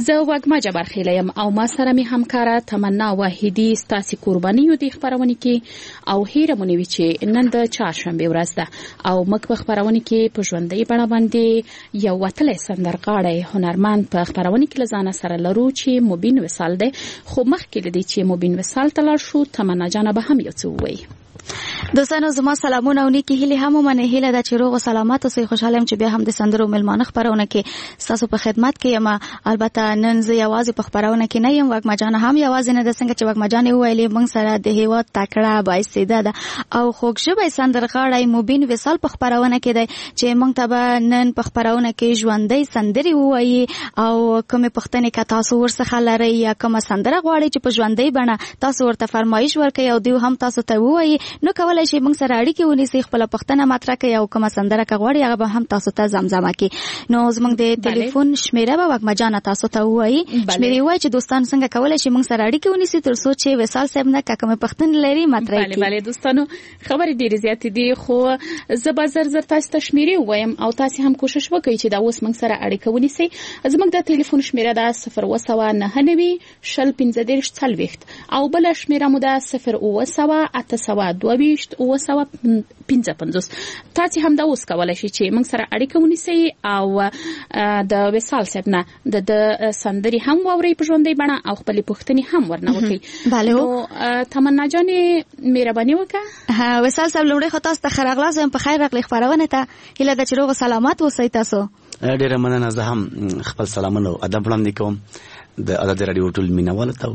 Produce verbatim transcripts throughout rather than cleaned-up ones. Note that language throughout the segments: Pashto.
زه وګما جبر خیلیم او ما سره می همکاره تمنا واحدی ستاسي قربانیو دی خبرونه کې او هیره مونږ چې نن د چهارشنبه ورځ ده او موږ په خبرونه کې په ژوندۍ بڼه باندې یو وتلې سندرغاړی هنرمند په خبرونه کې لزانه سره لرو چې مبین وصال ده خو مخکې لدی چې مبین وصال تلل شو تمنا جان به هم یو څه وایي. دوستانو زما سلامونه او نیکی هیله هم منه هیله د چیرو سلامات او سي خوشاله چې بیا هم د سندرو ملمانه خبرونه کې تاسو په خدمت کې یم. البته نن زه یوازې په خبرونه کې نه یم، وګما جان هم یوازې نه د څنګه چې وګما جان ویلې موږ سره د هیواد تکړه بایسیده ده او خوږژبه سندرغاړی مبین وصال په خبرونه کې دی چې موږ ته نن په خبرونه کې ژوندۍ سندري وایي او کومه پښتنې کا تاسو ورڅخه لري یا کومه سندره غواړي چې په ژوندۍ بڼه تاسو ورته فرمایش ورکړئ او دوی هم تاسو ته وایي نو کولای شي موږ سره اړیکه ونیسي خپل پښتنه مطرح کوي او کومه سندره کوي هغه به هم تاسو ته زمزمه کوي. نو زموږ د ټلیفون شمیره به وګما جان تاسو ته وایي شمیره وایي چې دوستان څنګه کولای شي موږ سره اړیکه ونیسي تر څو چې وصال صاحب نه کومه پښتن لري مطرح کوي. بله بله دوستانو خبرې ډېرې زیاتې دي خو زه به زر زر تاسو ته شمیره وایم او تاسو هم کوشش وکړئ چې دا اوس موږ سره اړیکه ونیسي. زموږ د ټلیفون شمیره ده صفر اوه سوه نهه نوي شل پنځه دېرش څلوېښت او بل شمیره مو ده صفر اوه سوه اته سوه دوه ویشت اوه سوه پنځه پنځوس. تاسو هم دا اوس کولای شئ چې موږ سره اړیکه ونیسئ او د وصال صاحب نه د سندري هم واورئ په ژوندۍ بڼه او خپل پوښتنې هم ورنه وکړئ. بله نو تمنا جانې مهرباني وکړه. ها وصال صاحب لومړی خو تاسو ته ښه راغلاست په خیر راغلی خبرونه ته هیله ده چې روغ سلامات اوسئ. تاسو ډېره مننه. زه هم خپل سلامونه او ادب وړاندې کوم د ازادي راډیو ټول مینوالو ته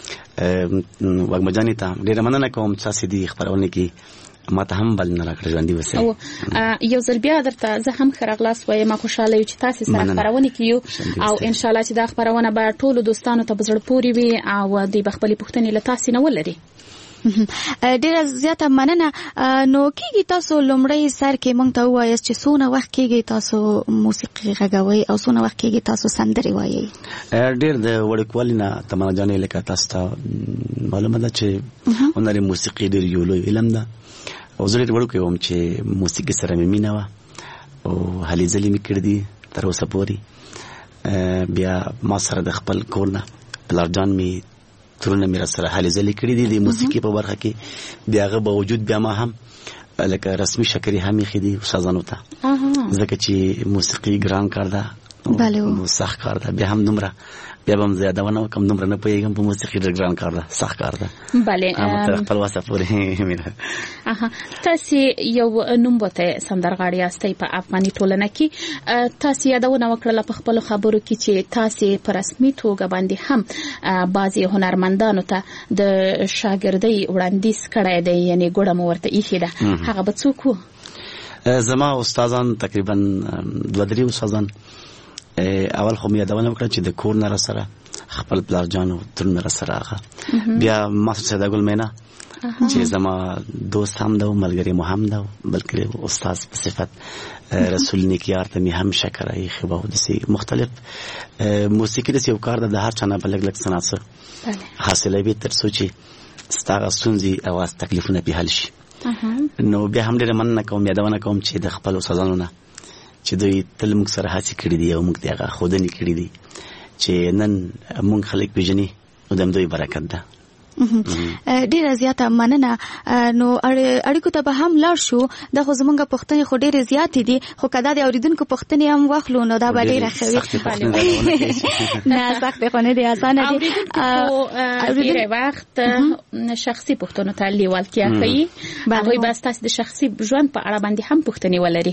وګما جانې ته ډېره مننه کوم چې تاسو دې خبرونه کې ما ته هم بل نه راکړه ژوندۍ وسه او یو ځل بیا درته زه هم خرغلاس وایم ما خوشاله یم چې تاسو سره خبرونه کیو او ان شاء الله چې دا خبرونه به ټول دوستانو ته بزړ پوری وي او د بخپلې پښتنې له تاسو نه ولري. ډیره زیاته مننه. نو کیږي تاسو لومړی سر کې مونږ ته وایاست چې څونه وخت کېږي تاسو موسیقي غږوي او څونه وخت کېږي تاسو سندري وایي؟ ډیر د وړکوالي نه تمنا جانې لکه تاسو ته معلومه ده چې هنري موسیقي ډیر یو لوی علم ده او زه ډیر وړوکی وم چې موسیقي سره مې مینه وه او هلې ځلې مې کړي دي تر اوسه پورې. بیا ما سره د خپل کور نه پلارجان مې ترونه مې سره هلې ځلې کړي دي د موسیقي په برخه کې. بیا هغه باوجود بیا ما هم لکه رسمي شکرې هم یې دي استادانو ته ځکه چې موسیقي ګران کار ده او سخت کار ده. بیا هم دومره بیا به هم زیاده ونه وکړم دومره نه پوهېږم په موسیقي ډېر ګران کار ده سخت کار ده. بله تر خپل وسه پورې مینه. تاسو یو نوموتی سندرغاړی یاستئ په افغاني ټولنه کې. تاسو یادونه وکړله په خپلو خبرو کې چې تاسو په رسمي توګه باندې هم بعضې هنرمندانو ته د شاګردۍ وړاندیز کړی دی یعنې ګوډه مو ورته ایښې ده. هغه به څوک وو؟ زما استادان تقریبا دوه درې استادان. اول خو مې یادونه وکړه چې د کور نه راسره خپل پلارجان او ترونه راسره هغه. بیا ماسټر سیدا ګل مینا چې زما دوست هم ده او ملګری مو هم ده بلکې استاد په صفت رسول نیکیار ته مې هم شکر ایښی به او داسې مختلف موسیقي داسې یو کار ده د هر چا نه به لږ لږ څه نه څه حاصلوي تر څو چې ستا هغه ستونزې او تکلیفونه پې حل شي. نو بیا هم ډېره مننه کوم یادونه کوم چې د خپل استادانو نه چې دوی تل موږ سره هڅې کړي دي او موږ ته هغه ښودنې کړي دي چې نن موږ خلک پېژني نو د همدوی برکت ده. ډیره زیاته مننه. نو اړیکو ته به هم لاړ شو. دا خو زمونږ پښتنې خو ډیرې زیاتې دي خو که دا د اورېدونکو پښتنې هم واخلو نو دا به ډیره ښه وي. نه سختې خو نه دي اسانه دي. ډېری وخت شخصي پوښتنو ته لیوالتیا ښیي هغوی به ستاسې د شخصي ژوند په اړه باندې هم پوښتنې ولري.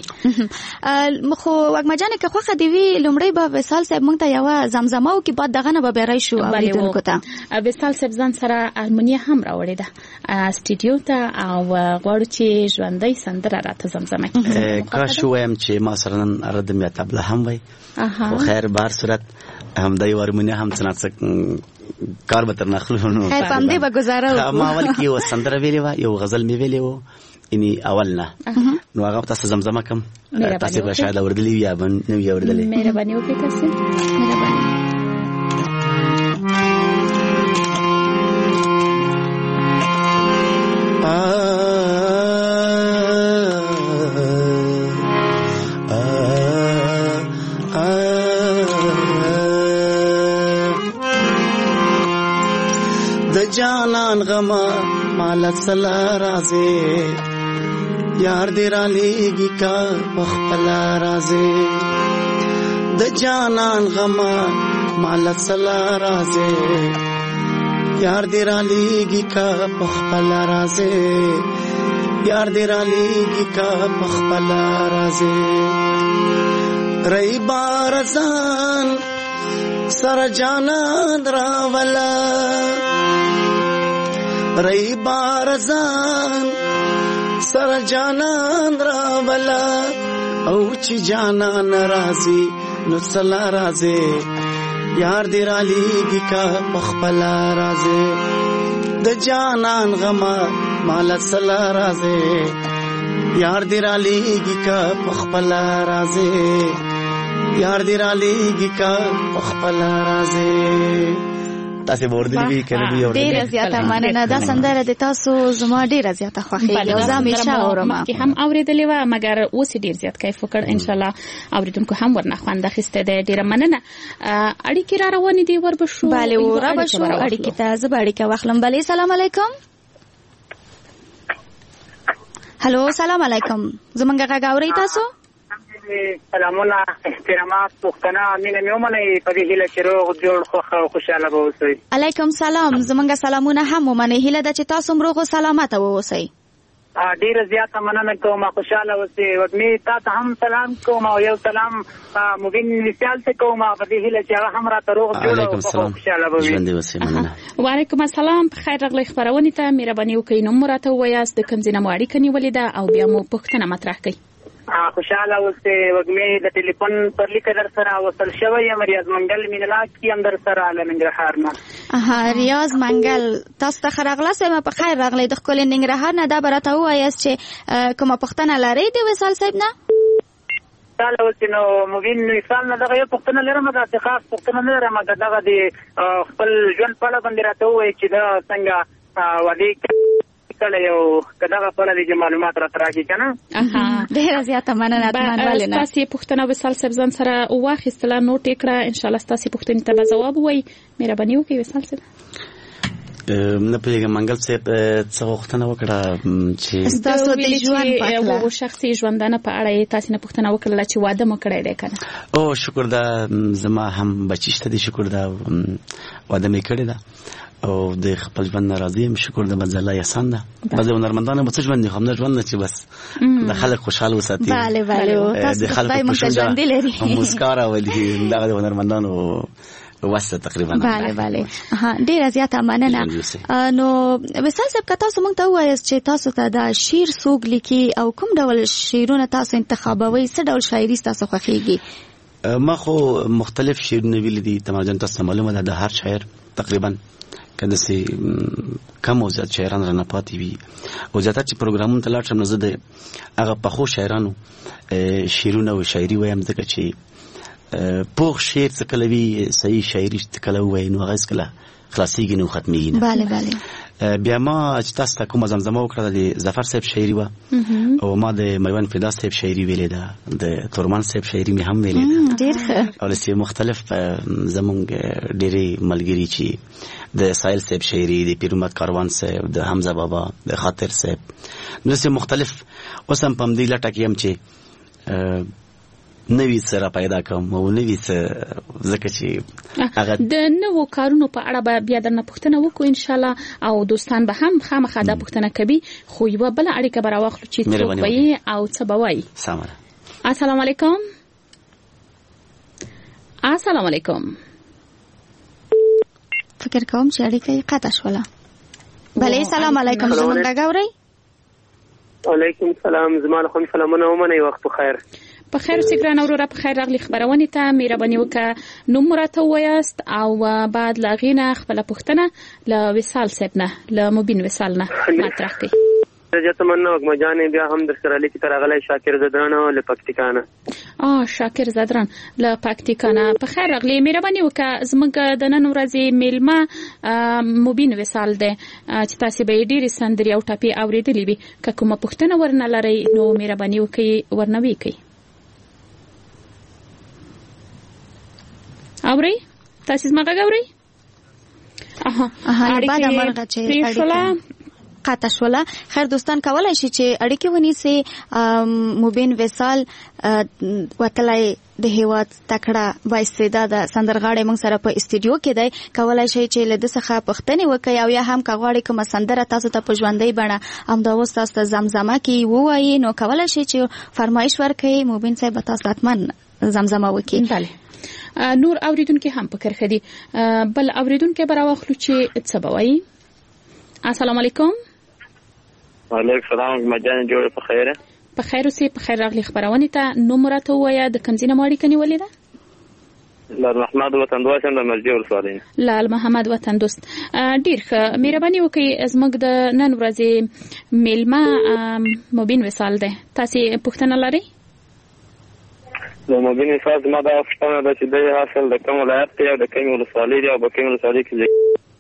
خو وګما جانې که خوښه دې وي لومړی به وصال صاحب موږ ته یوه زمزمه وکړي بعد دغه نه به بیا راشو اورېدونکو ته. وصال صاحب ځان سره المونیا هم راوړې ده سټوډیو ته او غواړو چې ژوندۍ سندره راته زمزمه کړي. کاش ووایم چې ما سره نن ردم یا طبله هم وای خو خیر به هر صورت همدا یو المونیا هم څه نه څه کار به تر نخلو. نو خیر په همدې به ګزاره ما اول کې یو سندره ویلې وه یو غزل مې ویلې و یعنې اول نه نو هغه به تاسو زمزمه کړم تاسې به شاید اورېدلي وي یا به نه وي اورېدلې. مهرباني وکړئ تاسې. مهرباني. د جانان غما مال سلا رازه یار دې را لېږي کا خپل رازه د جانان غما مال سلا رازه یار دې را لېږي کا خپل رازه یار دې را لېږي کا خپل رازه رئی بارزان سر جانان راولا رئی بارزان سر جانان راولا او چی جانان رازی نو سلا رازی یار دی را لیگی کا پخپلا رازی د جانان غما مال سلا رازی یار دی را لیگی کا پخپلا رازی یار دی را لیگی کا پخپلا رازی تاسو ورته وی کړی یو ډیره زیاته مننه دا سندره د تاسو زما ډیره زیاته خوښیږي او زه همیشه اورم چې هم اوریدلې و مګر اوس ډیر زیات کیف وکړ ان شاء الله اوریدونکو هم ورنه خوند اخیسته ده ډیره مننه اړیکې را روانې دي ور بشو bale ور بشو اړیکې ته زه اړیکه واخلم bale سلام علیکم هالو سلام علیکم زمونږ غږ اورئ تاسو سلامونه احترامات پښتنه مینه مې ومنئ په دې هیله چې روغ جوړ خوښ او خوشاله به اوسئ علیکم سلام زمونږ سلامونه هم ومنئ هیله ده چې تاسو هم روغ او سلامته واوسئ ډیره زیاته مننه کوم خوشاله اوسئ وږمې تا ته هم سلام کوم او یو سلام مبین مثال ته کوم په دې هیله چې هغه هم راته روغ جوړ او خوشاله به وي وعلیکم السلام په خیر راغلی خبرونه ته مهرباني وکړئ نو مراته وایاست د کوم ځای مو اړیکه نیولې ده او بیا مو پوښتنه مطرح کړئ خوشاله اوسئ وږمې د ټلیفون پر لیک در سره وصل شوی یم ریاض منګل مینلاک یم در سره له ننګرهار نه اها ریاض منګل تاسو ته خراغله سم په خیر راغلی د خپل ننګرهار نه دا برته وایاست چې کومه پښتنه لري د وصال صاحب نه تعالی اوسئ نو مبین وصال نه دغه یو پښتنه لرم دا چې خاص پښتنه نه لرم دغه د خپل ژوند په اړه باندې راته وایي چې دا څنګه ودی کله یو کداغه په اړه د معلومات را تراږي کنه اها ډیره زیاته مننه اتمنه تاسو پښتنه وصال صاحب ځان سره واخیستله نو ټیکړه ان شاء الله تاسو پښتنې ته جواب وای مهرباني وکړئ وصال صاحب نه پیګه منګل صاحب څه وختونه وکړه چې تاسو د ژوند په اړه او شخصي ژوندانه په اړه تاسو نه پښتنه وکړه چې واده مو کړی دی کنه او شکر دا زما هم بچیشته دي شکر دا واده مې کړی دا او د خپل ژوند ناراضي یم شکر د مزله احسان ده بعض هنرمندانو به څه ژوند نه خمنه ژوند نه چې بس د خلک خوشاله وساتي bale bale تاسو د خلک ژوند لري مسکارا ولې دغه هنرمندانو واسطه تقریبا bale bale ها ډیره زیاته مننه نو وصال صاحب که تاسو مونږ ته وایاست چې تاسو ته دا شعر څوک لیکي او کوم ډول شعرونه تاسو انتخابوي څه ډول شاعري تاسو خوښیږي ما خو مختلف شعرونه ویل دي تمام تاسو معلومه ده د هر شاعر تقریبا کله سي کم او زیات شاعران رانه پاتې وي او زیاتره چې پروګرامونه تلاړ شم نو زه د هغه پخو شاعرانو شعرونه او شاعري وایم ځکه چې پوخ شعر څه کله وی صحیح شاعري څه کله وای نو هغه څه خلاصيږي نو ختميږي نه bale bale بیا ما چې تاسو ته کوم زمزمه وکړه د ظفر صاحب شاعري و او ما د میوان فدا صاحب شاعري ویلې ده د تورمان صاحب شاعري مې هم ویلې ده ډېر او لسی مختلف زمونږ ډېری ملګری چې د سایل صاحب شاعري د پیرمحمد کاروان صاحب د حمزه بابا د خاطر صاحب نو لسی مختلف اوسم پم دی لټه کیم چې نوی سره پیدا کوم او نوی سره زکه چې هغه د نوو کارونو په اړه بیا درنه پوښتنه وکړو ان شاء الله او دوستان به هم خامخا دا پوښتنه کوي خو یو بل اړیکه به راوخلو چې څه وایي او څه به وایي سلام السلام علیکم السلام علیکم فکر کوم چې اړیکه یې قطع شوله بله سلام علیکم زمونږ غاوري وعلیکم السلام زمال خو سلامونه ومنه وخت بخیر په خیر اوسې ګرانه وروره په خیر راغلی خبرونه ته مهرباني وکړه نوم راته وایاست او بعد لا غینه خپل پوښتنه ل وصال صاحب نه ل مبین وصال نه مطرح کړئ زه تمنا وکم جانې بیا هم در سره لیکي تر غلې شاکر زدران او ل پکتیکانه اه شاکر زدران ل پکتیکانه په خیر راغلی مهرباني وکړه زموږ د نن ورځې میلمه مبین وصال ده چې تاسو به ډېری سندري او ټاپي اوریدلې وي که کومه پوښتنه ورنه لري نو مهرباني وکړئ ورنوي کوي اوري تاسو زما غږ اوري اها بعد مرغه چې اړیکه قطع شوله. خیر دوستان کولای شي چې اړیکه ونیسي. مبین وصال وتلای د هیواد تکړه با استعداد سندرغاړی موږ سره په استودیو کې دی. کولای شي چې له د څخه پښتنې وکړي او یا هم کغواړي کوم سندره تاسو ته په ژوندۍ بڼه همدا اوس تاسو ته زمزمه کې ووایي نو کولای شي چې فرمایش ورکړي. مبین صاحب تاسو حتماً زمزمه وکړي. بله نور اوریدونکو هم په کرخه دي. بل اوریدونکو براوخلو چې څه بوي. السلام علیکم. وعلیکم السلام. مجان جوړ په خیره په خیر اوسې. په خیر راغلی خبرونه ته نو مرته وایا د کمزینه ماړی کني ولې ده؟ لال محمد وطن دوست د مسجد ولسوالۍ. لال محمد وطن دوست ډیر ښه مهرباني وکړئ. زموږ د نن ورځې میلمه مبین وصال ده. تاسو پوښتنه لرئ؟ د مبین وصال زما دا پوښتنه ده چې د حاصل د کوم ولایت دی او د کوم ولسوالۍ دی او په کوم ولسوالۍ کې دی؟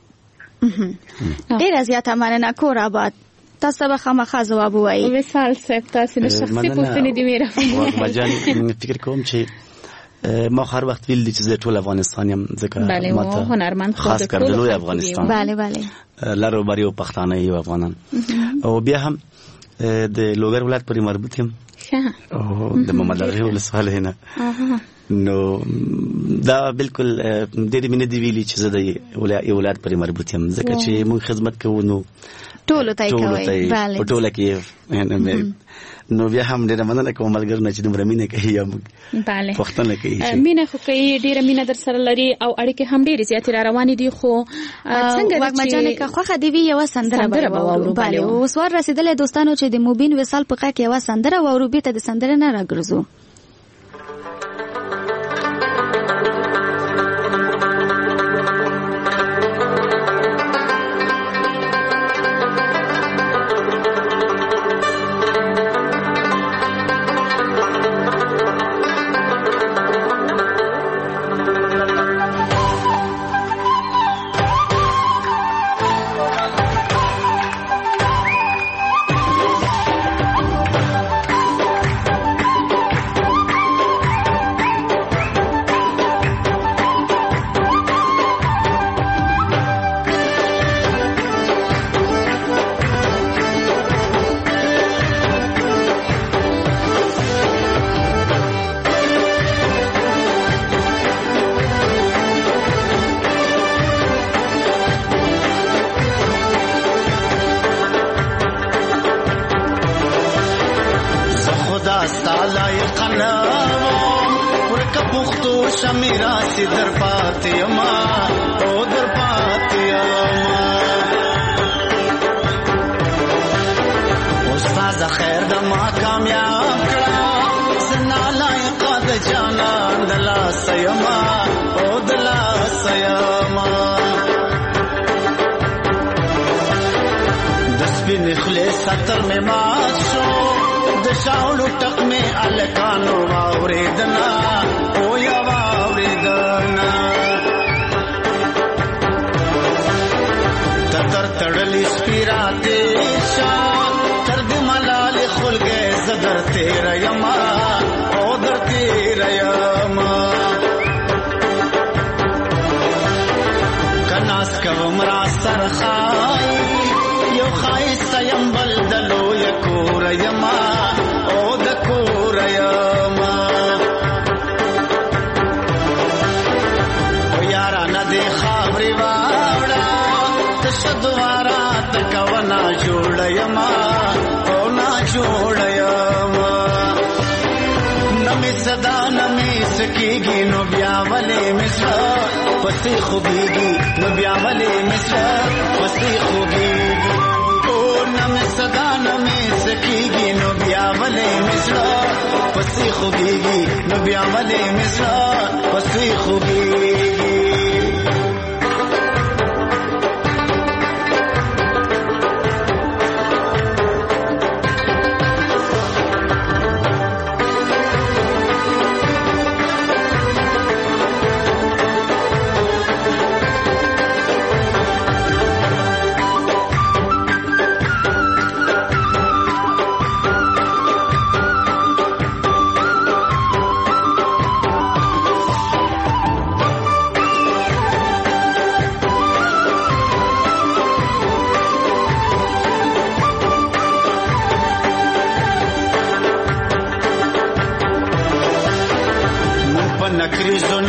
ډیر زیاته مننه. کور آباد. تاسو به خامخا جواب وایي. وصال صاحب تاسو نه شخصي پوښتنه دی میرا. مجان فکر کوم چې ما هر وخت ویل چې د ټول افغانستان یم ځکه ماته هنرمند خاص کر د لوی افغانستان. bale bale لارو بریو پښتانه یو افغانان او بیا هم د لوګر ولایت پورې مربوط یم او د محمد اغه ولسوالۍ نه. نو دا بالکل د دې مینه دی ویلي چې زه د ولایت پورې مربوط یم ځکه چې موږ خدمت کوو نو ټول ته کوي. bale ټول کې نو بیا هم ډیره مننه کوم ملګر نه چې دومره مینه کوي یا موږ bale پښتنه کوي. مینه خو کوي ډیره مینه در سره لري او اړیکې هم ډیره زیات را روانې دي. خو څنګه وګ مجانه کا خوخه دی وی یو سندره به bale اوس ور رسیدلې دوستانو چې د مبین وصال په کې یو سندره و او بیت د سندره نه راګرځو.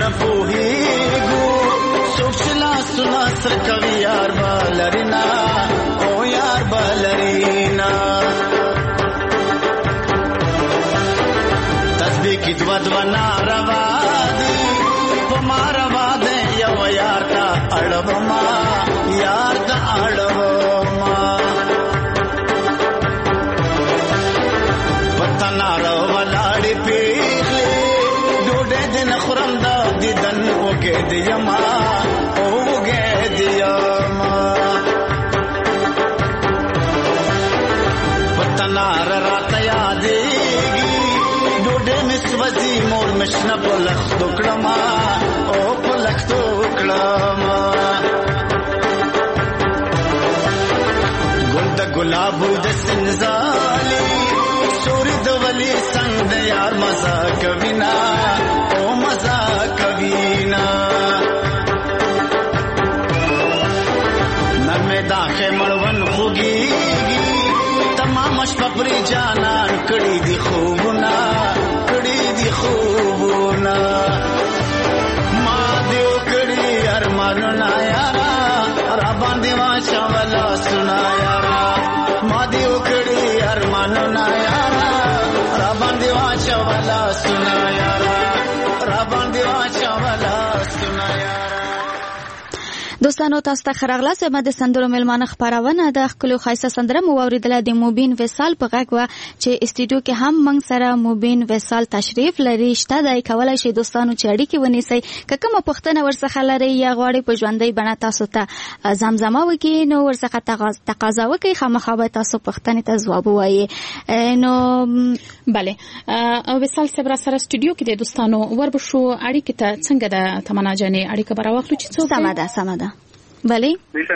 نه پوهیږو څوک چې لاسونه سره کوي یار به لري نه او یار به لري نه تسبیح کې دوه دوه ناروا دي په ما روا دی یو یار ته اړوه ما یار ته اړوه ما وطن اړو ولاړې پیغلې ډوډۍ دې نه خورم دا دیدن وږې دې یما او وږې دې یما وطن اړ راته یادېږي ډوډۍ مې سوځي مور مې شنه په لښتو کړمه او په لښتو کړمه ګل د ګلابو د سنځالي سوري د ولي څنګ یار مزه کوي نا او مزه کوي نا نرمه داخه مړون خوږيږي تمام شپه پرې جانان کړي دي خوبونه کړي دي خوبونه ما دیو کړي ارمانونه یارا را باندې واچا ولا سنا یارا ما دیو کړي ارمانونه یارا را باندې واچا ولا سنا یارا را باندې واچا ولا سنا یارا دوستانو تاسو ته خراغله سم د سندرو ملمانه خبرونه د خپل خاصه سندره مو اوریدل د موبین وصال په غږ وا چې استودیو کې هم موږ سره موبین وصال تشریف لري شته دای کولای شي دوستانو چې اړیکې ونیسي ککه پښتنه ورڅخه لري یا غواړي په ژوندۍ بڼه تاسو ته زمزمه وکي نو ورڅخه تقاضا وکي خامخابه تاسو پښتنه ته جواب وایي نو bale وصال صبر سره استودیو کې د دوستانو وربشو اړیکې ته څنګه د تمنا جانې اړیکه براوخلو چې څو سماده سماده بله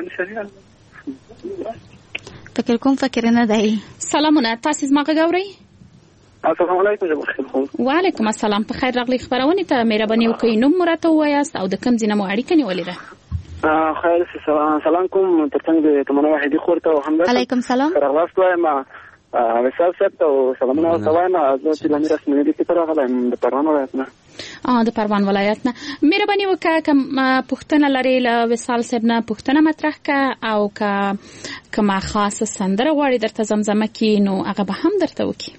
فکر کوم فکر نه دی سلامونه تاسو زما غوړی السلام علیکم وعلیکم السلام په خیر راغلی خبرونه ته مهرباني وکړئ نو مرته وایاست او د کم ځینه مو اړیکه نیولې ده خیر سلام کوم ترڅنګ د تمنا وحیدی خورته او همدا علیکم سلام راغلاست وایم وصال صاحب او سلامونه وایم زه چې لمر رسمي دي چې راغلایم د پروان ولایت نه اه د پروان ولایت نه مهرباني وکړه کوم پښتنه لري له وصال صاحب نه پښتنه مطرح کا او کا کومه خاصه سندره غواړي درته زمزمه کی نو هغه به هم درته وکي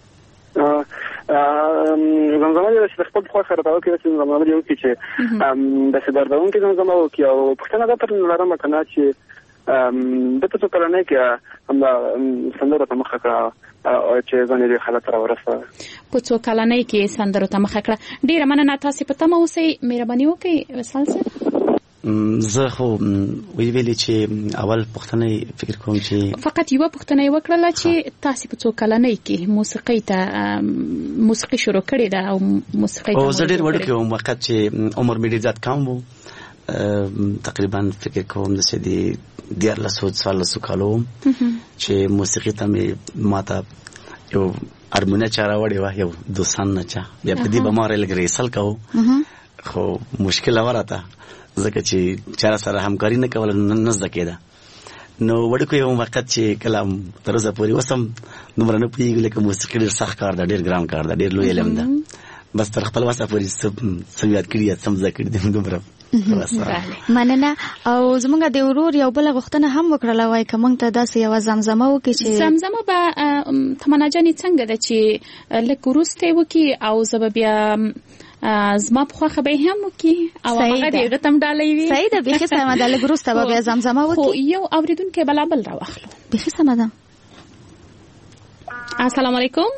زمزمه د خپل خو خرابو کې چې زمزمه یو کې چې د سدردون کې زمزمه وکي او پښتنه د پر لارم کنه چې د تاسو کلنه کې هم سندره ته مخه کړه او چې ځنې د حالت را ورسه په څو کلنه کې سندره ته مخه کړه ډیره مننه تاسو په تمه اوسئ مهرباني وکړئ وصال صاحب زه خو وی ویلې چې اول پښتنه فکر کوم چې فقط یو پښتنه وکړه چې تاسو په څو کلنه کې موسیقي ته موسیقي شروع کړې ده او موسیقي ته او زه ډیر وړ کې وخت چې عمر مې ډیر زیات کم وو تقریبا فکر کوم د سې دی دیار لسو څوارلسو کالو چې موسیقي ته مې ماته یو ارمونه چاره وړي وه یو دوستان نه چا بیا په دې به ما لږ ریسل کوو خو مشکل ورته ځکه چې چا سره همکاري نه کوله نه زده کېده نو وړکو یو وخت چې کله تر اوسه پورې وسم دومره نه پوهېږو لکه موسیقي ډېر سخت کار ده ډېر ګران کار ده ډېر لوی علم ده بس تر خپل وسه پورې څه یاد کړي څه زده کړي دي دومره مننه او زمونږ د ورور یو بل غوښتنه هم وکړله وای که موږ ته داسې یوه زمزمه وکړي چې زمزمه به تمنا جانې څنګه ده چې لږ وروسته یې وکړي او زه به بیا زما په خوښه به یې هم وکړي او هغه د هغه تم ډالۍ وي صحیح ده بیخي سمه ده لږ وروسته به بیا زمزمه وکړي خو یو اورېدونکی بلا بل راواخلو بیخي سمه ده السلام علیکم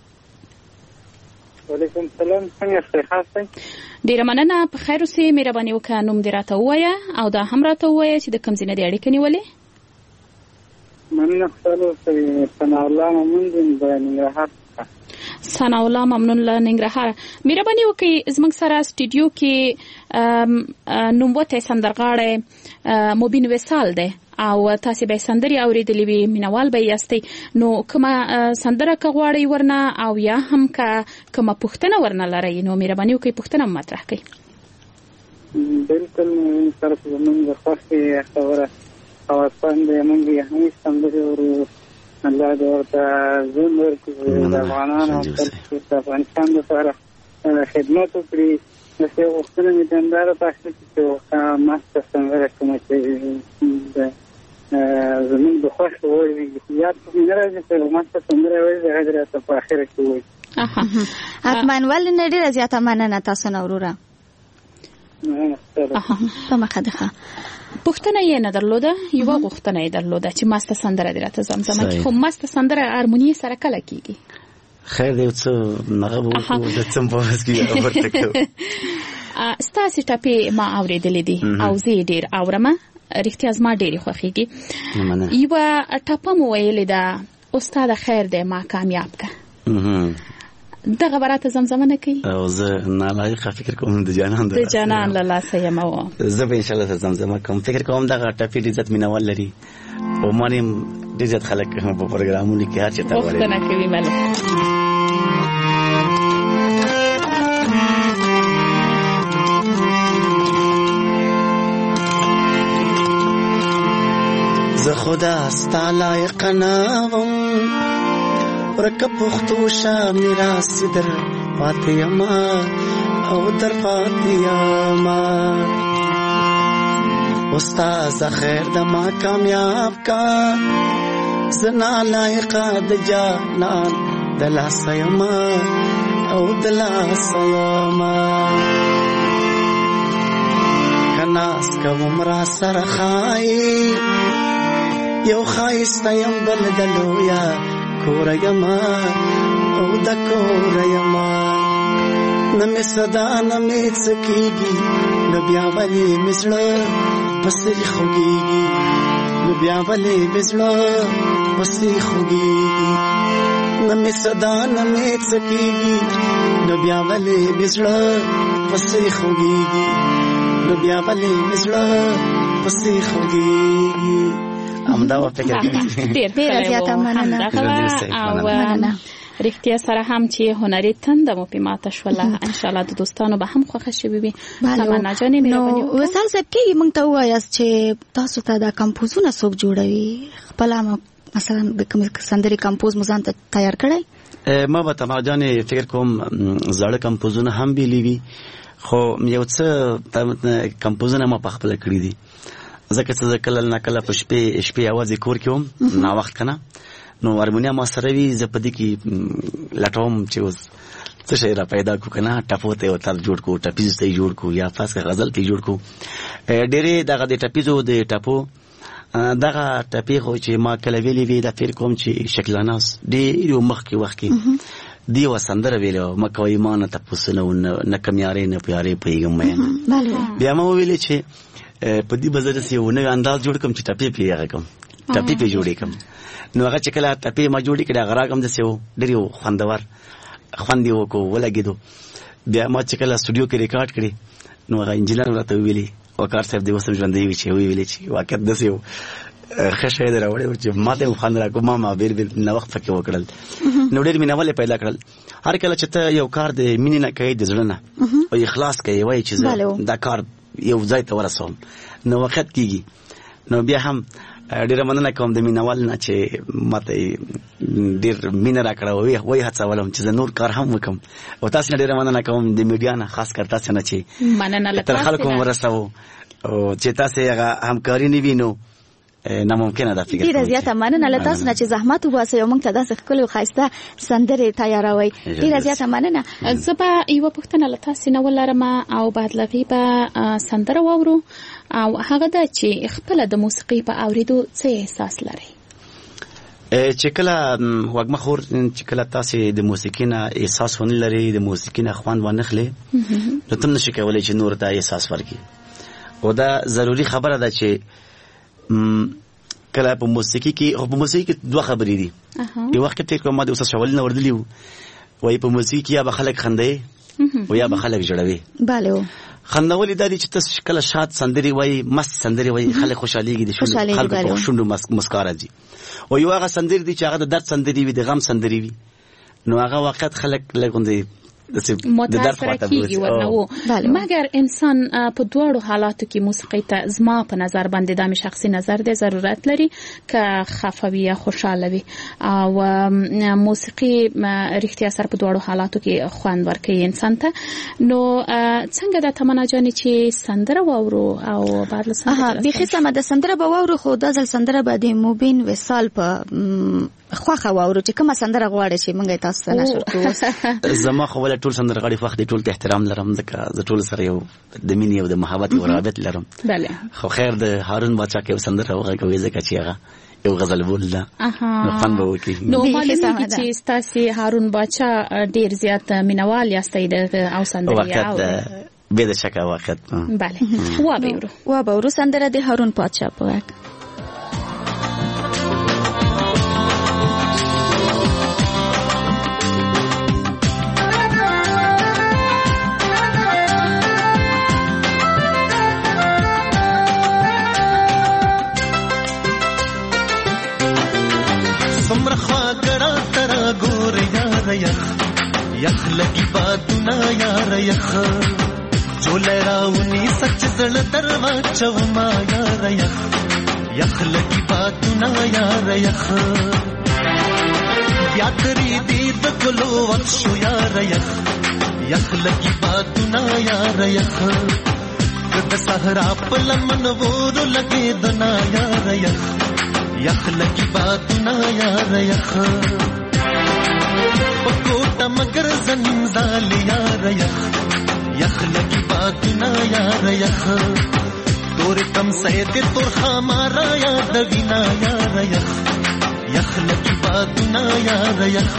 وعلیکم السلام څنګه ښه یاست ډیره مننه په خیر اوسئ مهرباني وکړه نوم دې راته ووایه او دا هم راته ووایه چې د کوم ځای نه دې اړیکه نیولې مننه ستاسو ثناء الله ممنون د ننګرهار ثناء الله ممنون له ننګرهار مهرباني وکړئ زموږ سره سټوډیو کې نوموتی سندرغاړی موبین وصال دی او تاسو به سندري اوریدلې وي مینوال به یاستئ نو کومه سندره که غواړئ ورنه او یا هم که کومه پوښتنه ورنه لرئ نو مهرباني وکړئ پوښتنه مطرح کړئ بالکل سره زموږ د خوښې خبره او څنګه موږ یې هم سندري ورو الله دې ورته زموږ د افغانانو او د افغانستان لپاره خدمت وکړي نو وختونه مې دنداره پاتې چې ماسته څنګه کوم چې زمون د خوښ وایي یا په نه راځي چې ماسته څنګه وایي هغه راته په اخر کې وایي اتمن ول نه ډیره زیاته مننه تاسو نه وروره په مخدخه پښتنه یې نه درلوده یو غوښتنه یې درلوده چې ماسته سندره درته زمزمه کې خو ماسته سندره هارمونی سره کله کیږي خیر دی څه مغه وو د څم په وس کې ورته کو ستاسو ټاپې ما اورېدلې دي او زه ډیر اورم رښتیا زما ډېری خوښیږي یو ټاپه مو ویلې ده استاد خیر دی ما کامیاب کا دغه براته زمزمه نه کوي او زه نالایق فکر کوم د جانان د جانان له لاسه یم او زه به ان شاء الله زمزمه کوم فکر کوم دغه ټاپې عزت مینوال لري او مانیم عزت خلک په پروګرامونو کې هر څه ته وایي وختونه کوي مله زه خدا ستا لایق نه وم ورکه پښتو شا میراث در پاتې یم او در پاتې یم استاد خیر د ما کامیاب کا زه نالایق د جانان د لاسه یم او د لاسه یم کناس کوم را سره خای یو خایسته یم بل د لویا کور یم او د کور یم نه مې صدا نه مې څه کېږي نو بیا ولې مې زړه پسې خوږېږي نو بیا ولې مې زړه پسې خوږېږي نه مې صدا نه مې څه کېږي نو بیا ولې مې زړه پسې خوږېږي نو بیا ولې مې زړه پسې خوږېږي همدا و فکر ډېر ډېر زیاته مننه او رښتیا سره هم چې هنري تنده مو په ماته شوله ان شاء الله د دوستانو به هم خوښه شي وي تمنا جانې مې نو وصال صاحب کې موږ ته وایاست چې تاسو ته دا کمپوزونه څوک جوړوي خپل مثلا د کوم سندري کمپوز مزان ته تیار کړی ما به تمنا جانې فکر کوم زړه کمپوزونه هم بیلی وي خو یو څه کمپوزونه ما په خپل کړی دي ځکه چې کله نه کله په شپې شپې आवाज کور کوم نا وخت کنه نو هارمونیا ما سره وی ز پدې کې لټوم چې اوس څه شي را پیدا کو کنه ټپو ته وتر جوړ کو ټپیز ته جوړ کو یا فاس کا غزل ته جوړ کو ډېرې دغه د ټپیزو د ټپو دغه ټپی خو چې ما کله ویلې وی د فکر کوم چې شکلاناس ډېر مخ کې وخت کې دی وسندره ویلو مکه ایمان ته پوسنه نه کمیارې نه پیارې پیغام مې بیا ما ویلې چې په دې بازار کې یو نوې انداز جوړ کوم چې ټپی پیغه کوم ټپی په جوړې کوم نو هغه چې کله ټپی ما جوړې کړه غراګم د سیو ډېر خوندور خوندې وکړو ولګېدو بیا ما چې کله سټوډیو کې ریکارډ کړی نو هغه انجینر راته ویلي وقار صاحب دی وسم ژوندې وی چې ویلي چې واقعیت د سیو خشه دې راوړې چې ماته خوند را کوم ما بیر بیر نو وخت فکر وکړل نو ډېر مینواله پیدا کړل هر کله چې ته یو کار د مینې نه کوي د زړه نه او اخلاص کوي وای چې دا کار یو ځای ته ورسوم نو وخت کیږي نو بیا هم ډیره مننه کوم د مینوال نه چې ماته ډیر مینه راکړه وی وای هڅه ولوم چې نور کار هم وکم او تاسو ډیره مننه کوم د میډیا نه خاص کر تاسو نه چې مننه لته تر خلکو ورساو او چې تاسو هغه همکاري نیوینو نه ممکنه دا فکر ډیره زیاته مننه له تاسو نه چې زحمت وباسئ او موږ ته داسې ښکلي او ښایسته سندرې تیاروئ ډیره زیاته مننه زه به یوه پوښتنه له تاسې نه ولرم او بعد له هغې به سندره واورو او هغه ده چې خپله د موسیقۍ په اورېدو څه احساس لرئ چې کله وږمه خور چې کله تاسې د موسیقۍ نه احساس ونه لرئ د موسیقۍ نه خوند ونه اخلئ نو ته نشئ کولی چې نور ته احساس ورکړي او دا ضروري خبره ده چې کله په موسیقي کې او په موسیقي کې دوه خبرې دي یو وخت کې کوم ما د اوسه شوالینه وردلی وای په موسیقي کې یا به خلک خندي او یا به خلک جړوي bale خندولې د دې چې تاسو کله شاد سندري وای مست سندري وای خلک خوشاليږي دي شنو خلک په شونډو مسکار دي او یو هغه سندري دي چې هغه د درد سندري وي د غم سندري وي نو هغه وخت خلک لګوندي متاثر کیږي ورنه مګر انسان په دوړو حالاتو کې موسیقي ته زما په نظر باندې د شخصي نظر د ضرورت لري که خفوي یا خوشاله وي او موسیقي رښتیا سره په دوړو حالاتو کې خوند ورکوي انسان ته. نو څنګه د تمنا جانې چې سندره واورو او بعد له سندره بيخي سم د سندره به واورو خو د ځل سندره به د موبین وصال په خوخه واورو چې کومه سندره غواړي چې مونږه تاسو ته نشو کوو. زما خو ول ټول سندره غړي وخت ټول ته احترام لرم ځکه زه ټول سره یو د مینې او د محبت او رابط لرم. بله خو خیر د هارون بچا کې سندره وغږوي ځکه چې هغه یو غزل بول ده نو فن به وکي. نو معلومه چې تاسو هارون بچا ډیر زیات مینوال یاستئ د او سندره او به د شکه وخت. بله وا به ورو وا به ورو سندره د هارون بچا په یخ لگی باتونه یار یخ جولراونی سچ زړ دروا چوما یار یخ یخ لگی باتونه یار یخ بیا کری دې د ګلو وښو یار یخ یخ لگی باتونه یار یخ د صحرا په لمن ور لګې دنا یار یخ یخ لگی باتونه یار یخ پکوټه مگر زمین زال یار یخ یخ لگی باتونه یار یخ تور کم سید تور خمارا یاد وینا یار یخ یخ لگی باتونه یار یخ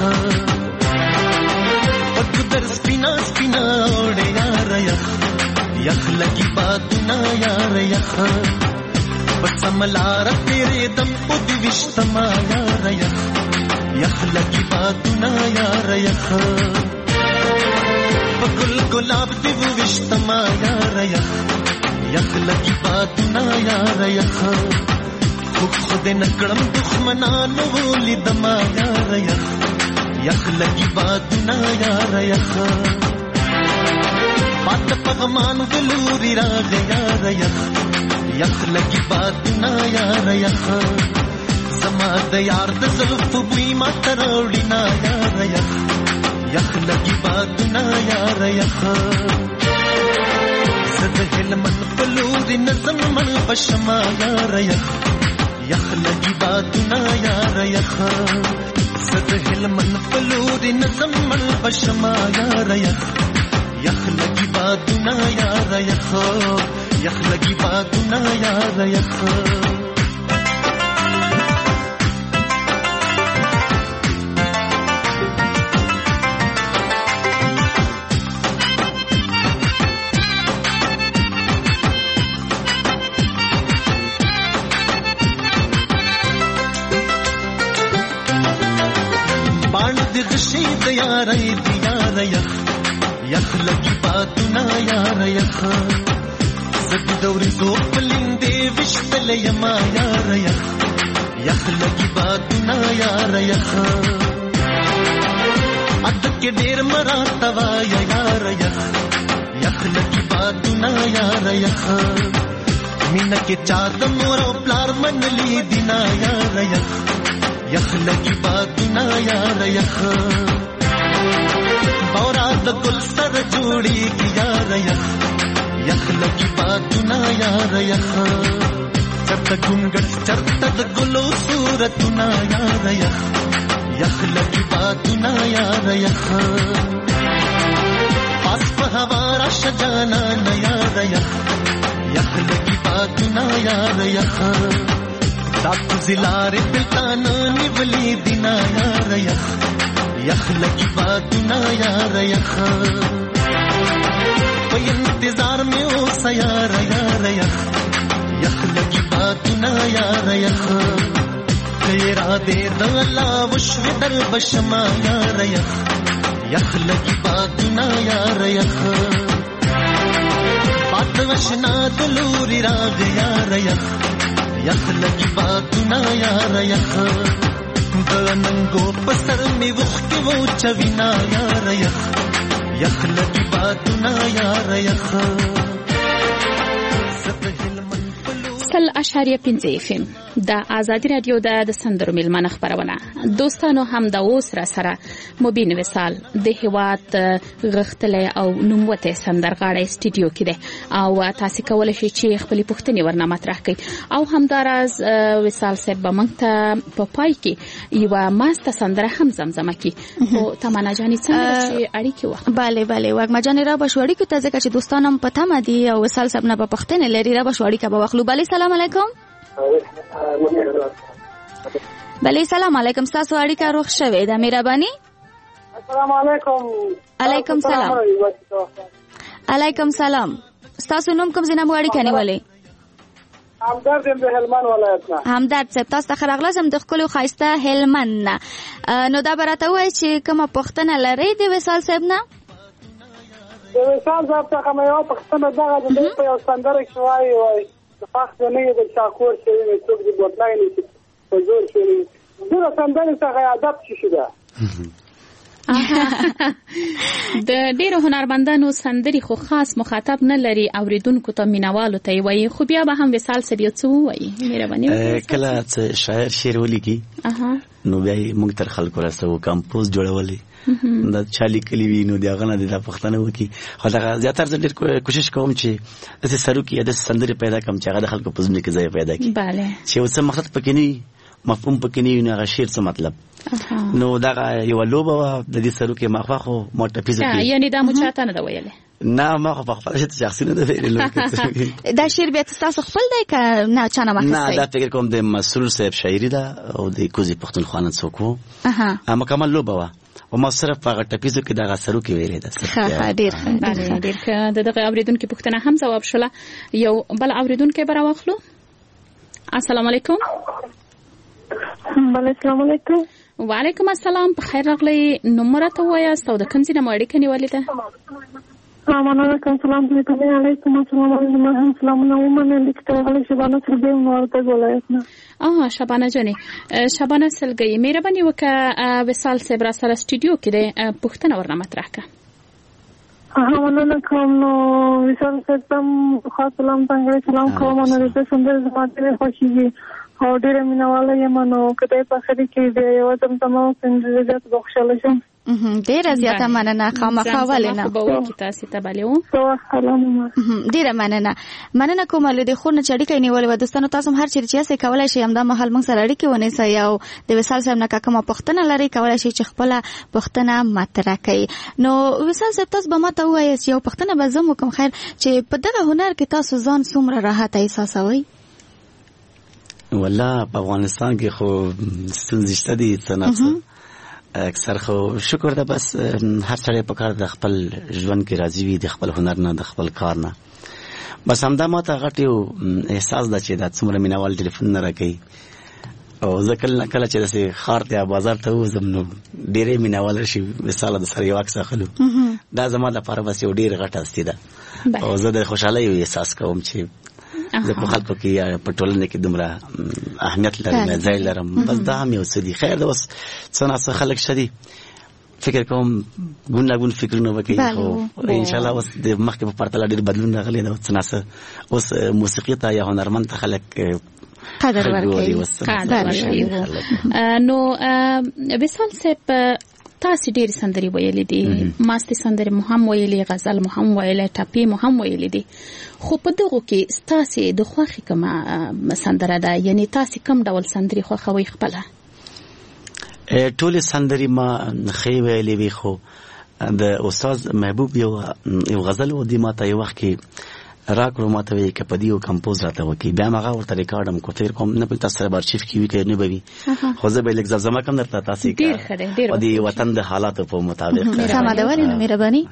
پک در سپینا سپینا اوڑے یار یخ یخ لگی باتونه یار یخ پسملار تیرے دم پد وشتما یار یخ یخ لگی باتونه یار یخ بگل گلاب دی وشتما یار یخ یخ لگی باتونه یار یخ خود خود نکړم دښمنانو لیدما یار یخ یخ لگی باتونه یار یخ پات پغمان ګلوري راغ یار یخ یخ لگی باتونه یار یخ زما د یار د زلف بوی ما تروړی نا یار یخ یخ لگی باتونه یار یخ زد هلمن پلوری نظم من بشما یار یخ یخ لگی باتونه یار یخ زد هلمن پلوری نظم من بشما یار یخ یخ لگی باتونه یار یخ یخ لگی باتونه یار یخ یار یار یخ یخ لگی باتونه یار یخ زد دوري زو پلندې وشتل یما یار یخ یخ لگی باتونه یار یخ اد کې ډېر مراتوا یار یخ یخ لگی باتونه یار یخ مینا کې چا د مور پلار منلی دینا یار یخ یخ لگی باتونه یار یخ بورا د ګل سر جوړی کی یار یخ یخ لگی باتونه یار یخ چرته ګونګړ چرته د ګلو صورتونه یار یخ یخ لگی باتونه یار یخ پاس په هوا را شجانا یار یخ یخ لگی باتونه یار یخ داکو زلار دلتان نیولی دینا یار یخ یخ لگی باتونه یار یخ په انتظار میں اوسه یار یار یخ یخ لگی باتونه یار یخ تیرا دې د الله وشو در بشما یار یخ یخ لگی باتونه یار یخ بات وشنا دلوري راغ یار یخ یخ لگی باتونه یار یخ د ننګو پسر می وخت وو چوینا یار یخ یخ لگی باتونه یار یخ سل اشاریه پنځه اف ام د آزادي رادیو د سندرو ملمنه خبرونه دوستانو هم د اوس را سره مبین وصال د هواد غختلې او نوموته سندرغاړی سټوډیو کې ده او تاسو کولای شئ چې خپل پوښتنې ورنه مطرح کړئ او همداراز وصال صاحب موږ ته په پای کې یو ماسته سندره هم زمزمه کی او تمنا جانی څنګه چې اړیکې وخت bale bale وګما جان را بشوړی کې ته ځکه چې دوستانو په تمه دي او وصال صاحب نه په پوښتنه لري را بشوړی کا به وخلو bale السلام علیکم بله سلام علیکم تاسو اړیکه روغ شوه د مهرباني السلام علیکم علیکم سلام علیکم سلام تاسو نوم کوم زنه مو اړیکه نیولې همدرد د هلمند ولایت نه همدرد صاحب تاسو ته خلغلازم د خپل خاصه هلمند نه نو دا براته وای چې کومه پښتنه لري د وصال صاحب نه د وصال صاحب څخه مې یو پښتنه دغه د په یو سندره کې وای وای فخر نه د شاکور شوی څوک د بوتلای نه چې په زور شوی زه سندره څخه عادت شې ده د ډیرو هنرمندانو سندري خو خاص مخاطب نه لري اوریدونکو ته مینوالو ته وایي خو بیا به هم وصال سره یو څه وایي مهرباني کله چې شاعر شعر ولیکي نو بیا موږ تر خلکو راستو کمپوز جوړولې دا چالي کلی وینو دی هغه نه د پښتنه وکی خو دا زیاتره ډېر کوشش کوم چې د سرو کې د سندري پیدا کوم چې هغه د خلکو په ځمکه کې ځای پیدا کړي bale چې اوس مقصد پکې نه مفهوم پکې نه نه شعر څه مطلب نو دا یو لوبه د دې سرو کې مخه خو موټه پیزه کې یعنی دا مچاته نه دی ویلې نه ما خو په خپل شخصي نه دی ویلې دا شعر به تاسو خپل دی که نه چانه مخه نه دا فکر کوم د مسرور صاحب شاعري ده او د کوزي پښتونخوا څوک وو اها مکمل لوبه وا او ما صرف هغه ټپیزو کې دغه سرو کې ویلې ده ښه ډیر ډیر ښه دغه اوریدونکو پوښتنه هم جواب شوله یو بل اوریدونکو به راوخلو السلام علیکم بله السلام علیکم وعلیکم السلام په خیر راغلی نمبر ته وایاست او د کوم ځای نه مو اړیکه نیولې ده مننه کوم سلام علیکم السلام علیکم السلام علیکم لیکته شبانه سلګي مورته ولایت نه آها شبانه جانی شبانه سلګي مهرباني وکړه وصال صاحب را سره سټوډیو کې ده پښتنه ورنه مطرح کړه ها مننه کوم نو وصال صاحب خاص سلام څنګه سلام کوم نو د سندر زماته خوشي او ډیره مینواله یم نو کته په خري کې دی یو تم تمو څنګه زیات بخښل شم ډیره زیاته مننه خامخا ولنه به وکی تاسو ته بلیو سلام ډیره مننه مننه کوم له دې خو نه چړې کینې ولې ودستانو تاسو هر چیرې چې کولای شي همدا محل موږ سره اړیکه ونیسي او د وصال صاحب نه کومه پښتنه لري کولای شي چې خپل پښتنه مطرح کړي نو وصال صاحب تاسو به ماته وایي چې یو پښتنه به زمو کوم خیر چې په دغه هنر کې تاسو ځان څومره راحت احساسوي والله په افغانستان کې خو ستونزې شته دي څنګه اکثر خو شکر ده بس هر څړې په کار د خپل ژوند کې راضي وي د خپل هنر نه د خپل کار نه بس همدا ماته غټ یو احساس ده چې دا څومره مینوال ټلیفون نه راکوي او زه کله کله چې داسې ښار ته یا بازار ته وځم نو ډېرې مینوال راشي مثاله د سره یو عکس اخلو دا زما لپاره بس یو ډېر غټ هستي ده او زه د خوشحالۍ احساس کوم چې زه په خلکو کې یا په ټولنه کې دومره اهمیت لرم ځای لرم بس دا هم یو څه دي خیر ده اوس څه ناڅه خلک شدي فکر کوم ګون لا ګون فکرونه وکړي خو ان شاء الله اوس د مخکې په پرتله ډېر بدلون راغلی ده څه ناڅه اوس موسیقي ته یا هنرمند ته خلک قدر ورکوي نو وصال صاحب تاسو ډېر سندري ویلې دي ماستي سندري مو هم ویلې غزل مو هم ویلې ټاپي مو هم ویلې دي خو په دغه کې تاسو د خوخي کومه سندره ده یعنی تاسو کوم ډول سندري خوخوي خپل ټول سندري ما خې ویلې وی خو د استاد محبوب یو یو غزل و دی ماته یو وخت کې راکړو ماته وی کې پدیو کمپوز راته وکي بیا مغه ورته ریکارډم کو فکر کوم نه پتا سره بارچیف کی وی کې نه بوي خو زه به لږ زما کم درته تاسو کې او دی وطن د حالاتو په مطابق سم دا ولې مهرباني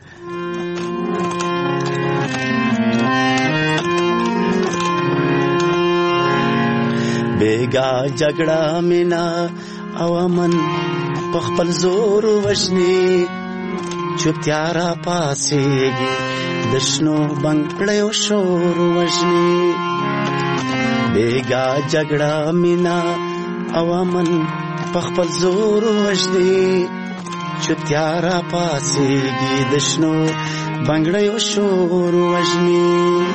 بیگا جګړه مینا او امن په خپل زور وشني چوتیارا پاسېږي دشنو بنگړیو شور وشني بیگا جګړه مینا او امن په خپل زور وشني چوپتیا را پاسېږي د شنو بنګړیو شور وژني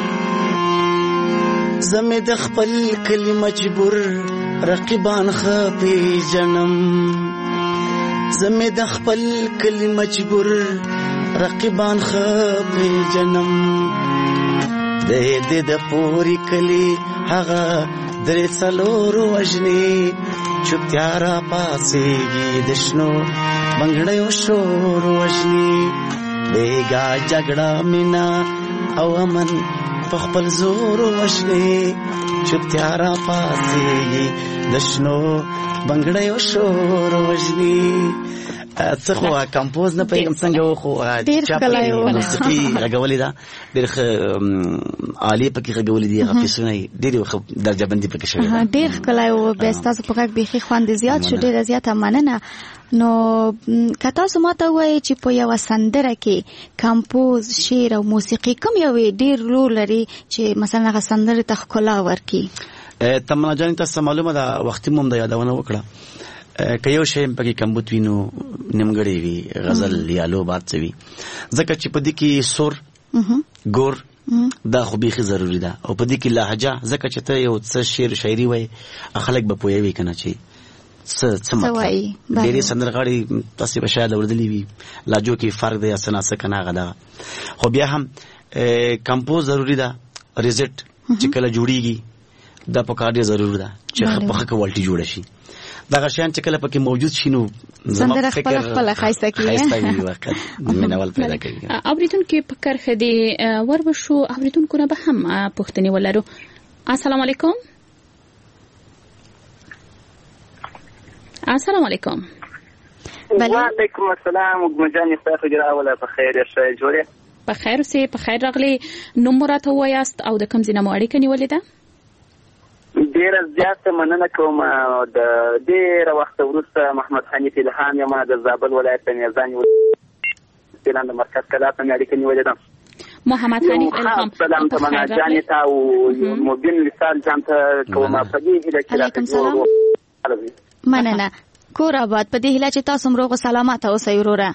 زه مې د خپل کلي مجبور رقیبان ښه پېژنم زه مې د خپل کلي مجبور رقیبان ښه پېژنم د دې د پورې کلي هغه درې څلور وژني چوپتیا را پاسېږي د شنو بنګړیو شور وژني بیګا جګړه مینا او امن په خپل زور وژني چوپتیا را پاسېږي د شنو بنګړیو شور وژني څه خو کمپوز نه پېږم څنګه و خو موسیقي غږولې ده ډېر ښه عالي پکې غږولې دي هغه پیسونه یې ډېرې ښه درجه بندي پکې شوې ده ډېر ښکلی و بیا ستاسو په غږ بیخي خوند زیات شو ډېره زیاته مننه نو که تاسو ما ته ووایئ چې په یوه سندره کې کمپوز شعر او موسیقي کوم یو ډېر رول لري چې مثلا هغه سندرې ته ښکلا ورکړي تمنا جانې تاسو معلومه ده وختي مو هم د یادونه وکړه که یو شی پکې کمبود وي نو نیمګړی وي غزل یا لوبات څه وي ځکه چې په دې کې سور ګور دا خو بیخي ضروري ده او په دې کې لهجه ځکه چې ته یو څه شعر شاعري وایي خلک به پوهوي که نه چې څه څه مطلب ډېرې سندرغاړي تاسې به شاید اورېدلي وي لهجو کې فرق دی څه نه څه که نه هغه دغه خو بیا هم کمپوز ضروري ده ریزټ چې کله جوړېږي دا په کار ډېر ضروري ده چې په ښه کوالټي جوړه شي دغه شیان چې کله پکې موجود شي نو سندره خپله خپله ښایسته کېږي ښایسته وي وخت مینوال پیدا کوي اورېدونکي په کرښه دې ور وشو اورېدونکو نه به هم پوښتنې ولرو السلام علیکم السلام علیکم وعلیکم السلام وګمجانې ستاسو جره اوله په خیر یې ښه جوړې په خیر اوسې په خیر راغلي نوم مو راته ووایاست او د کوم ځای نه مو اړیکه نیولې ده ډېره زیاته مننه کوم د ډېره وخته وروسته محمد حنیف الهام یم د زابل ولایت د میزان فعلا د مرکز کلا ته مې اړیکه نیولې ده محمد حنیف الهام سلام تمنا جانې ته او مبین وصال جان ته کوم په دې هیله چې علیکم سلام مننه کور آباد په دې هیله چې تاسو هم روغ او سلامت اوسئ وروره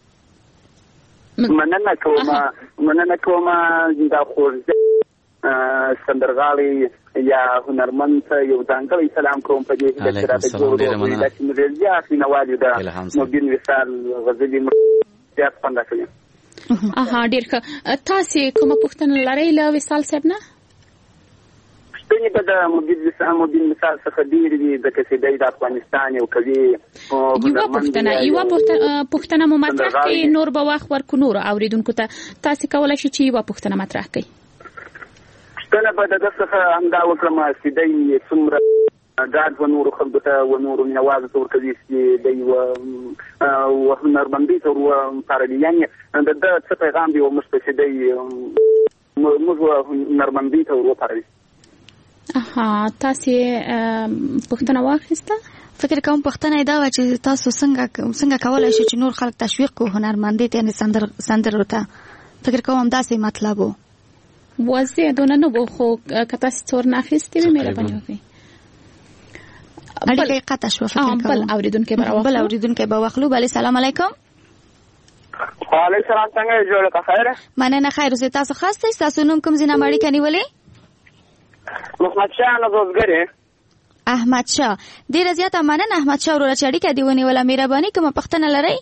مننه کوم مننه کوم دا خو سندرغاړي یا هنرمند ته یو ځانګړی سلام کوم په دې هیله چې راته جوړ وي چې مې ډېر زیات مینوال ده مبین وصال غزلي زیات خوند راکوي اها ډېر ښه تاسې کومه پوښتنه لرئ له وصال صاحب نه پوښتنې به د مبین وصال مبین وصال څخه ډېرې دي ځکه چې دی د افغانستان یو قوي یوه پوښتنه یوه پوښتنه مو مطرح کړئ نور به وخت ورکړو نورو اورېدونکو ته تاسې کولی شئ چې یوه پوښتنه مطرح کړئ پوښتنه به د ده څخه همدا وکړم چې دی څومره ډاډ و نورو خلکو ته و نورو مینوالو ته ورکوي چې دی و هنرمندۍ ته وپارلي یعنې د ده څه پیغام دی و موږ ته چې دی موږ هنرمندۍ ته ور وپاروي اها تاسې پوښتنه واخیسته فکر کوم پوښتنه دا و چې تاسو څنګه څنګه کولی شئ چې نور خلک تشویق کړو هنرمندۍ ته یعنې سندرو ته فکر کوم داسې مطلب و واضح دونه نه و خو که تاسې څور نه اخیستې وي مهرباني وکړئ اړیکه یې قطع شوه فکر کوم بل اورېدونکی به راواخلو بل اورېدونکی به واخلو بلې سلام علیکم وعلیکم سلام څنګه یې جوړه په خیره مننه خیر اوسئ تاسو خاص دی ستاسو نوم کوم ځای نه مو اړیکه نیولې محمد شاه نوزګر احمد شاه ډېره زیاته مننه احمد شاه وروره چې اړیکه دې ونیوله مهرباني کومه پوښتنه لرئ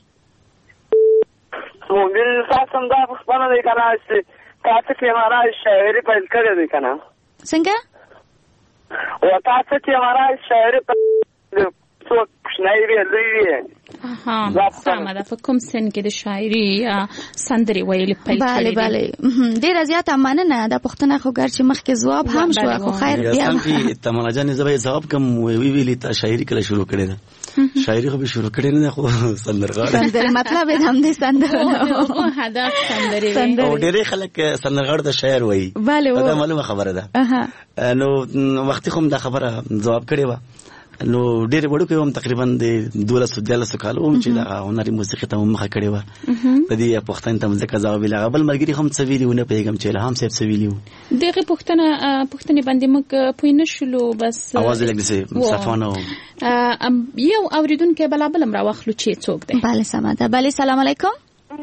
موبیل تاسو هم دا پوښتنه دی که نه چې تاسو کې هماره شاعري پیل کړې دی که نه څنګه و تاسو چې هماره شاعري څوک کوچنی وي لوی وي اها سمه ده په کوم سن کې د شاعري یا سندرې ویل پیل کړې بله بله ډېره زیاته مننه دا پوښتنه خو ګرچې مخکې ځواب هم شوه خو خیر بیا تمنا جانې زه به یې ځواب کوم وی ویلي تا شاعري کله شروع کړې ده شاعري خو به شروع کړې نه ده خو سندرغاړی سندرې مطلب یې همدې سندره هدف سندرې او ډېری خلک سندرغاړو ته شاعر وایي دا معلومه خبره ده نو وختي خو هم دا خبره ځواب کړې وه نو ډېر وړو کې هم تقریبا د دولس دولس کالو هم چې دا هنري موسیقي ته مخه کړې و د دې پښتون ته مزه ځواب لغه بل مرګري هم څه ویلی ونه پیغام چې الهام صاحب څه ویلی دغه پښتنه پښتنې باندې موږ پوه نه شلو بس اواز لګ دې صفانه یو اوریدونکو بل بل را واخلو چې څوک دی bale سماده bale سلام علیکم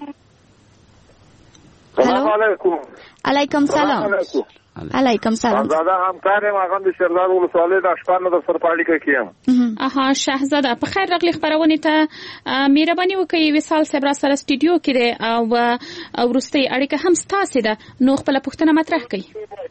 السلام علیکم علیکم سلام علیکم سلام زاده همکار ما غند شهردار ولسوالۍ د شپانه د سرپاړی کې کیم اها شهزاده په خیر راغلی خبرونه ته مهرباني وکړئ وصال صاحب را سره سټډیو کې دی او ورستي اړیکه هم ستاسو ده نو خپل پوښتنه مطرح کړئ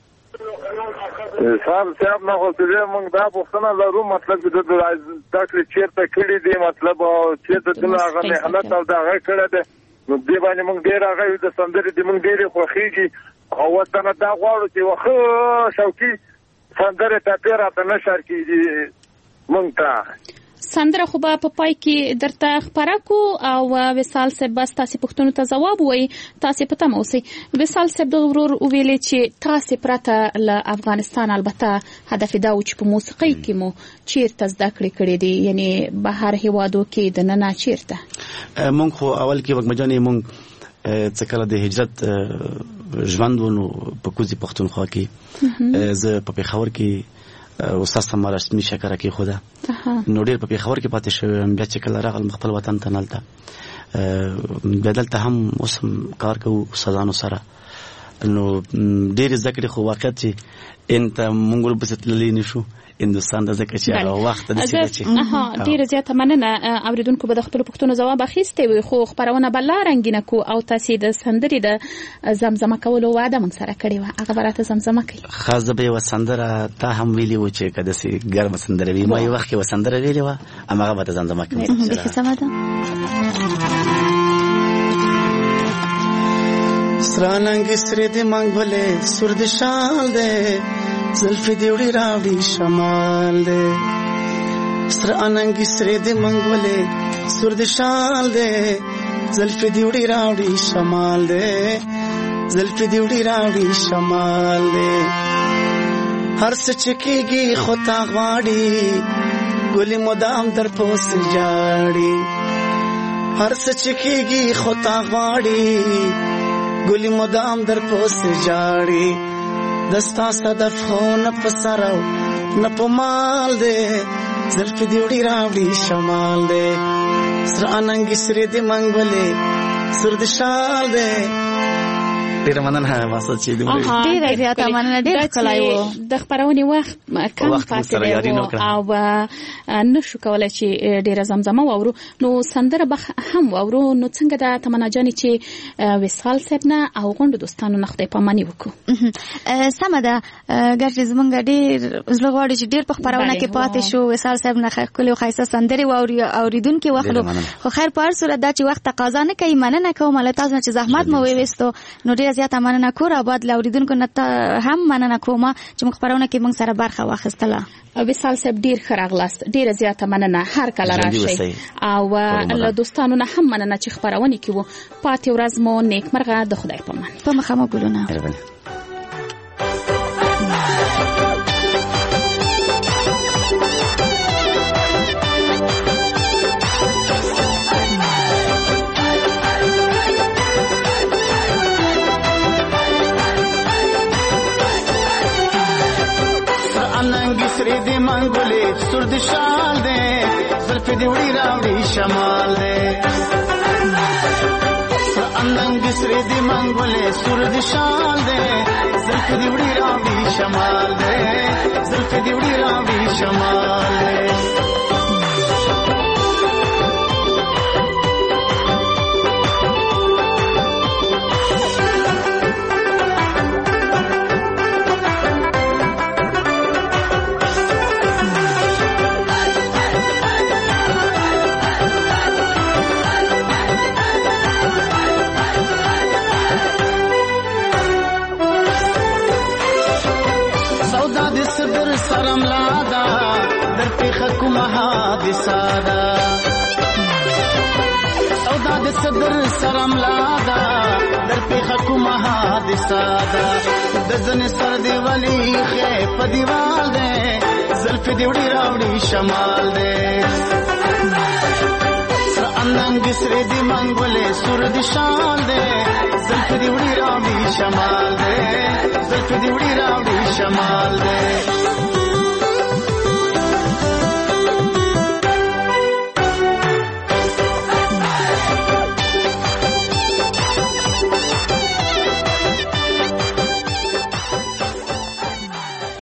صاحب صاحب نو څه موږ دا پوښتنه لرو مطلب د ډاکټر چیرته کړی دی مطلب چیرته د هغه مهنت او دا هغه کړی دی نو دې باندې موږ ډیر هغه د سندرې د موږ ډیر خوخيږي او وطن دا غواړو چې واخه شوقي سندره ته پیرا ته نشر کیږي مونږ ته سندره خو په پای کې درته خبره کو او وصال صاحب بس تاسو پښتون ته جواب وای تاسو پته مو سي وصال صاحب د غرور ویلې چې تاسو پرته له افغانستان البته هدف دا و چې په موسیقي کې مو چیرته زده کړې کړې دي یعنی بهر هوادو کې د نن چیرته مونږ خو اول کې وګمجانې مونږ څه کله د هجرت ژوند ونو په کوزي پښتونخوا کې زه په پیښور کې استاد سم رسمي شکر کې خدا نو ډېر په پیښور کې پاتې شوم بیا چې کله راغلم خپل وطن ته نلته بدلته هم اوسم کار کوو سزانو سره نو ډېر ذکر خو واقعیت چې انت مونږ په ستللی نشو هندستان د ذکر چې هغه وخت د چې اها ډیره زیاته مننه اوریدونکو به د خپل پښتون جواب اخیسته وي خو خبرونه بل رنگینه کو او تاسو د سندري د زمزمه کولو وعده مون سره کړی و هغه برات زمزمه کوي خاصه به وسندره ته هم ویلی و چې کده سي ګرم سندره وی ما یو وخت کې وسندره ویلی و اما هغه به زمزمه کوي به سماده سراننګ سره دې منګولې سر دې شال دې زلفی دیوڑی راوی شمال دے سر آننگی سرے دے منگولے سرد شال دے زلفی دیوڑی راوی شمال دے زلفی دیوڑی راوی شمال دے ہر سچکی گی خطا غواڑی گلی مدام در پوس جاڑی ہر سچکی گی خطا غواڑی گلی مدام در پوس جاڑی دستا صدف خو نه پسراو نه پمال دې زلف دیوړي راوړي شمال دې سر اننګ سر دې منګولې سر دې شال دې ډیر مننه واسه چې دې ډیر زیاته مننه ډیر کلایو د خبرونې وخت کم پاتې دی او نشو کولای چې ډیر زمزمه وورو نو سندره به هم وورو نو څنګه د تمنا جان چې وصال صاحب نه او غونډو دوستانو نه خدای پاماني وکړو سمده ګرځي زمونږ ډیر زړه غواړي چې ډیر په خبرونه کې پاتې شو وصال صاحب نه خلک له خیسه سندري ووري اوریدونکو وخلو خو خیر په هر صورت دا چې وخت تقاضا نه کوي مننه کوم له تاسو چې زحمت مو وېستو نو ډیر زیاته مننه کور آباد لاوریدونکو نه هم مننه کوم چې مخبرونه کې موږ سره برخه واخیستله وصال صاحب ډیر خراغلاست ډیر زیاته مننه هر کله راشي او له دوستانو نه هم مننه چې خبرونه کې وو پاتې ورځ مو نیکمرغه د خدای په امان په مخه مو ګلونه سرے دے منگولے سرد شال دے زلف دیوڑی راوڑی شمال دے اننگ سرے دے منگولے سرد شال دے زلف دیوڑی راوڑی شمال دے زلف دیوڑی راوڑی شمال دے سرم لادا در پیخ کمها دسادا سودا د صدر سرم لادا در پیخ کمها دسادا د زن سر دی ولی خې په دیوال دے زلف دی وړي راوړي شمال دې سره اننګ سره دی منګولې سور دی شان دې زلف دی وړي راوړي شمال دې زلف دی وړي راوړي شمال دې